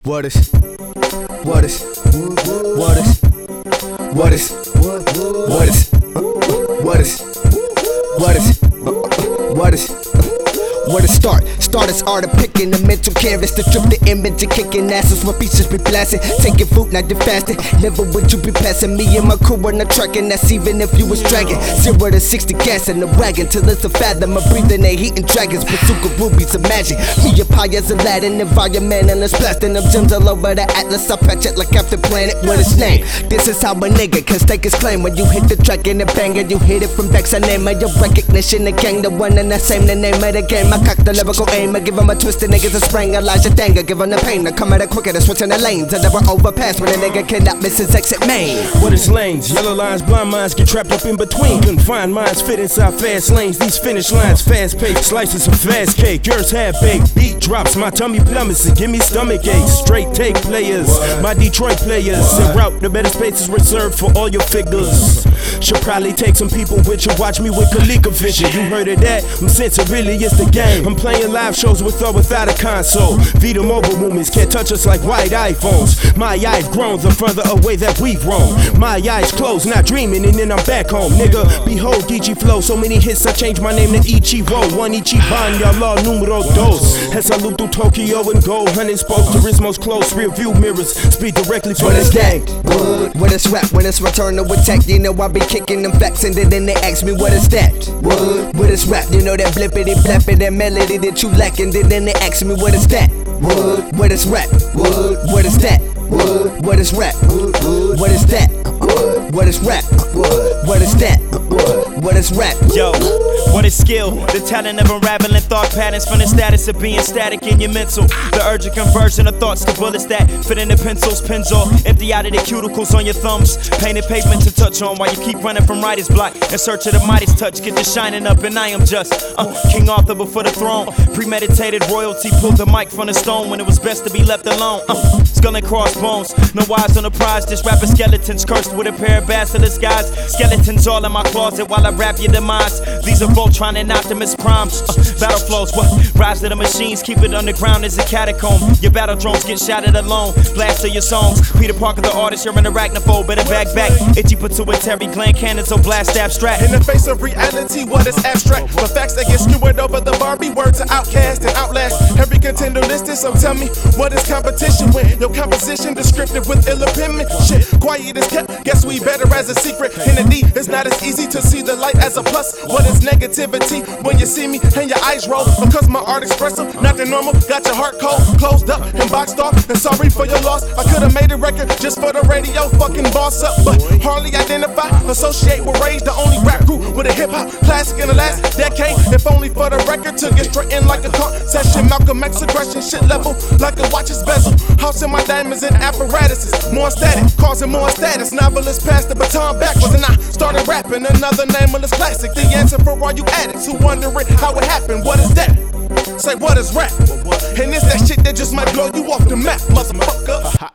What is what is what is what is what is what is what is what is where to start? Start as art of picking the mental canvas to trip the image of kicking asses when features be blasting. Taking food, now you fasting. Never would you be passing me and my crew on the track, and that's even if you was dragging 0 to 60 gas in the wagon till it's a fathom of breathing they heating dragons. Bazooka rubies, imagine me a pie as Aladdin, environmentalist blasting them gems all over the atlas. I patch it like Captain Planet with its name. This is how a nigga can stake his claim. When you hit the track and the bang and you hit it from Dex, I name of your recognition. The gang, the one and the same, the name of the game. I cock the lyrical aim, I give them a twisted niggas a spring. Elijah Danger, give them the pain. I come at it quicker than switching the lanes. I never overpass when a nigga cannot miss his exit main. What is lanes? Yellow lines, blind minds get trapped up in between. Confined minds fit inside fast lanes. These finish lines, fast paced slices of fast cake. Yours half baked, beat drops, my tummy plummets. Give me stomach aches. Straight take players, my Detroit players. En route, the better spaces reserved for all your figures. Should probably take some people with you. Watch me with Kalika vision. You heard of that? I'm since it really is the game. I'm playing live shows with or without a console. Vita mobile movements can't touch us like white iPhones. My eyes grown the further away that we've roamed. My eyes closed, not dreaming, and then I'm back home. Nigga, behold Geechee flow. So many hits I changed my name to Ichigo. One Ichiban, y'all numero dos. As I loop through Tokyo and go, hunting spokes, Turismo's close. Rear view mirrors, speed directly from the gang. What is rap when it's return to attack? You know I be kicking them facts and then they ask me what is that? What is rap? You know that blippity blappity, that melody that you lacking. Then they ask me what is that? What is rap? What is that? What is rap? What is that? What is rap? What is that? What is rap? Yo, what is skill? The talent of unraveling thought patterns from the status of being static in your mental. The urgent conversion of thoughts to bullets that fit into pencils. Pens all empty out of the cuticles on your thumbs. Painted pavement to touch on while you keep running from writer's block. In search of the Midas touch, get the shining up, and I am just King Arthur before the throne. Premeditated royalty, pulled the mic from the stone when it was best to be left alone. Skull and crossbones, no eyes on the prize. This rapper skeletons cursed with a pair of basilisk guys. Skeletons all in my closet while I rap your demise. These are Voltron and Optimus Primes. Battle flows, what? Rise to the machines, keep it underground as a catacomb. Your battle drones get shotted alone. Blast to your songs. Peter Parker the artist, you're an arachnophobe. Better back. Itchy pituitary gland cannon, so blast abstract. In the face of reality, what is abstract? The facts that get skewered over the Barbie word to outcast and outlast every contender listed. So tell me, what is competition when your composition descriptive with ill opinion? Shit, quiet is kept, guess we better as a secret. In the D, it's not as easy to see the light as a plus. What is negativity when you see me and your eyes roll? Because my art expressive, not the normal. Got your heart cold, closed up and boxed off. And sorry for your loss, I could've made a record just for the radio. Fucking boss up, but hardly identify, associate with Rage, the only rap group with a hip-hop classic in the last decade. If only for the record to get straight in like a concession. Malcolm X aggression, shit level like a watch's bezel. House in my diamonds and apparatuses, more static, causing more status. Novelists passed the baton backwards and I started rapping another nameless classic. The answer for all you addicts who wondering how it happened. What is that? Say what is rap? And it's that shit that just might blow you off the map, motherfucker.